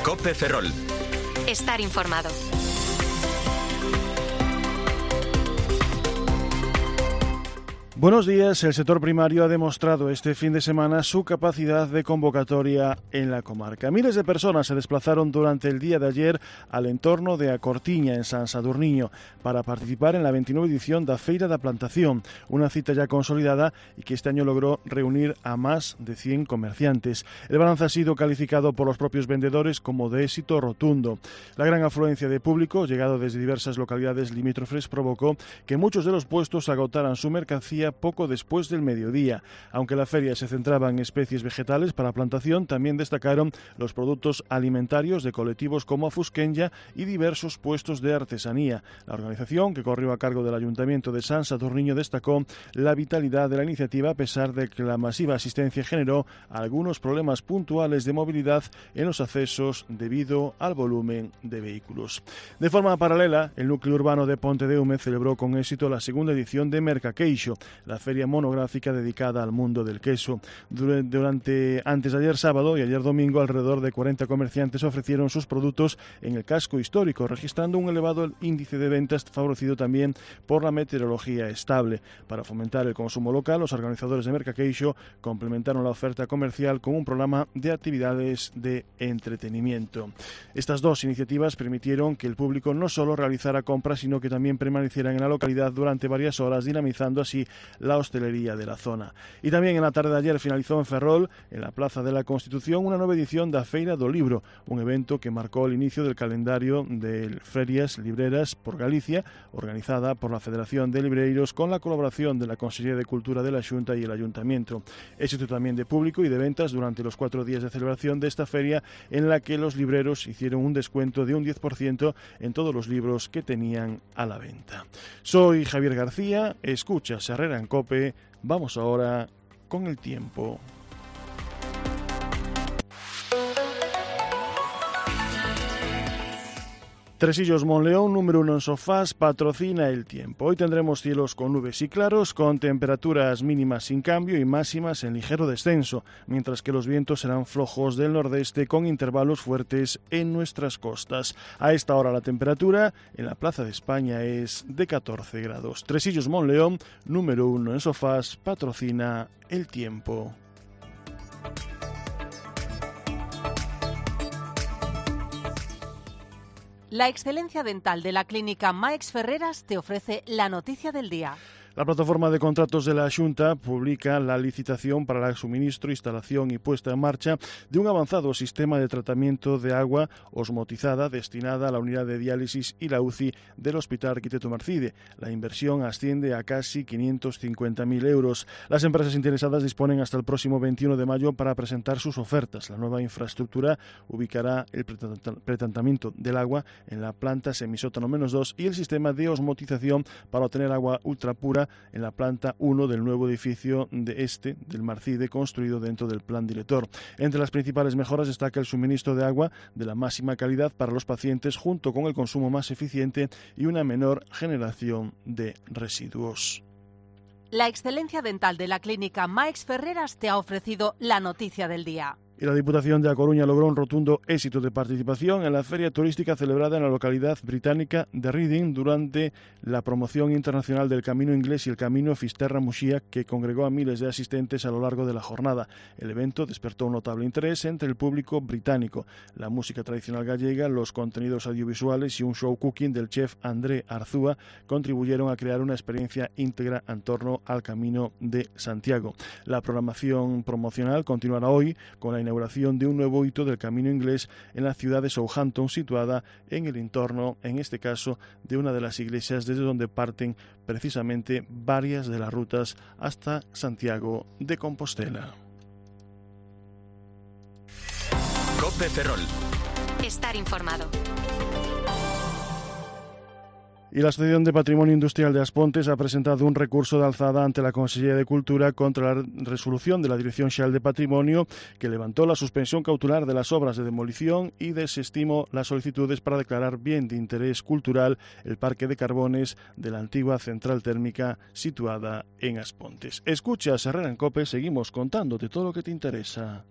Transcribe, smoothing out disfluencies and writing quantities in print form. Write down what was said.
COPE Ferrol. Estar informado. Buenos días. El sector primario ha demostrado este fin de semana su capacidad de convocatoria en la comarca. Miles de personas se desplazaron durante el día de ayer al entorno de A Cortiña, en San Sadurniño, para participar en la 29ª edición da Feira da Plantación, una cita ya consolidada y que este año logró reunir a más de 100 comerciantes. El balance ha sido calificado por los propios vendedores como de éxito rotundo. La gran afluencia de público, llegado desde diversas localidades limítrofes, provocó que muchos de los puestos agotaran su mercancía poco después del mediodía. Aunque la feria se centraba en especies vegetales para plantación, también destacaron los productos alimentarios de colectivos como Afusquenya y diversos puestos de artesanía. La organización, que corrió a cargo del Ayuntamiento de San Sadurniño, destacó la vitalidad de la iniciativa a pesar de que la masiva asistencia generó algunos problemas puntuales de movilidad en los accesos debido al volumen de vehículos. De forma paralela, el núcleo urbano de Pontedeume celebró con éxito la segunda edición de Mercaqueixo, la feria monográfica dedicada al mundo del queso. Antes de ayer sábado y ayer domingo, alrededor de 40 comerciantes ofrecieron sus productos en el casco histórico, registrando un elevado índice de ventas favorecido también por la meteorología estable. Para fomentar el consumo local, los organizadores de Mercaqueixo complementaron la oferta comercial con un programa de actividades de entretenimiento. Estas dos iniciativas permitieron que el público no solo realizara compras, sino que también permanecieran en la localidad durante varias horas, dinamizando así la hostelería de la zona. Y también en la tarde de ayer finalizó en Ferrol, en la Plaza de la Constitución, una nueva edición da Feira do Libro, un evento que marcó el inicio del calendario de ferias libreras por Galicia, organizada por la Federación de Libreiros con la colaboración de la Consellería de Cultura de la Xunta y el Ayuntamiento. Éxito también de público y de ventas durante los 4 días de celebración de esta feria, en la que los libreros hicieron un descuento de un 10% en todos los libros que tenían a la venta. Soy Javier García, escuchas Herrera en COPE. Vamos ahora con el tiempo. Tresillos Monleón, número 1 en sofás, patrocina el tiempo. Hoy tendremos cielos con nubes y claros, con temperaturas mínimas sin cambio y máximas en ligero descenso, mientras que los vientos serán flojos del nordeste con intervalos fuertes en nuestras costas. A esta hora la temperatura en la Plaza de España es de 14 grados. Tresillos Monleón, número 1 en sofás, patrocina el tiempo. La excelencia dental de la clínica Maix Ferreras te ofrece la noticia del día. La plataforma de contratos de la Xunta publica la licitación para el suministro, instalación y puesta en marcha de un avanzado sistema de tratamiento de agua osmotizada destinada a la unidad de diálisis y la UCI del Hospital Arquitecto Marcide. La inversión asciende a casi 550.000 euros. Las empresas interesadas disponen hasta el próximo 21 de mayo para presentar sus ofertas. La nueva infraestructura ubicará el pretratamiento del agua en la planta semisótano -2 y el sistema de osmotización para obtener agua ultra pura en la planta 1 del nuevo edificio del Marcide, construido dentro del plan director. Entre las principales mejoras destaca el suministro de agua de la máxima calidad para los pacientes, junto con el consumo más eficiente y una menor generación de residuos. La excelencia dental de la clínica Maix Ferreras te ha ofrecido la noticia del día. Y la Diputación de A Coruña logró un rotundo éxito de participación en la feria turística celebrada en la localidad británica de Reading durante la promoción internacional del Camino Inglés y el Camino Fisterra-Muxía, que congregó a miles de asistentes a lo largo de la jornada. El evento despertó un notable interés entre el público británico. La música tradicional gallega, los contenidos audiovisuales y un show cooking del chef André Arzúa contribuyeron a crear una experiencia íntegra en torno al Camino de Santiago. La programación promocional continuará hoy con la inauguración de un nuevo hito del Camino Inglés en la ciudad de Southampton, situada en el entorno, en este caso, de una de las iglesias desde donde parten precisamente varias de las rutas hasta Santiago de Compostela. COPE Ferrol. Estar informado. Y la Asociación de Patrimonio Industrial de Aspontes ha presentado un recurso de alzada ante la Consellería de Cultura contra la resolución de la Dirección Xeral de Patrimonio, que levantó la suspensión cautelar de las obras de demolición y desestimó las solicitudes para declarar bien de interés cultural el parque de carbones de la antigua central térmica situada en Aspontes. Escuchas Herrera en COPE, seguimos contándote todo lo que te interesa.